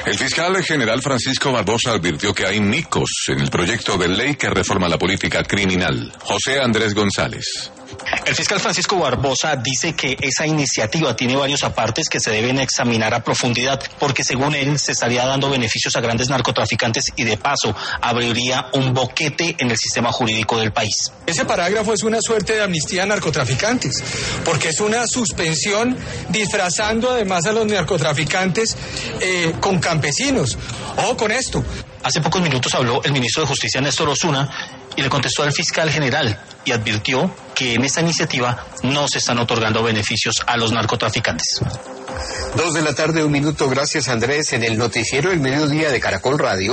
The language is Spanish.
El fiscal general Francisco Barbosa advirtió que hay micos en el proyecto de ley que reforma la política criminal. José Andrés González. El fiscal Francisco Barbosa dice que esa iniciativa tiene varios apartes que se deben examinar a profundidad, porque según él se estaría dando beneficios a grandes narcotraficantes y de paso abriría un boquete en el sistema jurídico del país. Ese parágrafo es una suerte de amnistía a narcotraficantes, porque es una suspensión disfrazando además a los narcotraficantes con campesinos. Ojo con esto. Hace pocos minutos habló el ministro de Justicia, Néstor Osuna, y le contestó al fiscal general y advirtió que en esta iniciativa no se están otorgando beneficios a los narcotraficantes. 2 de la tarde, 1 minuto. Gracias, Andrés. En el noticiero El Mediodía de Caracol Radio.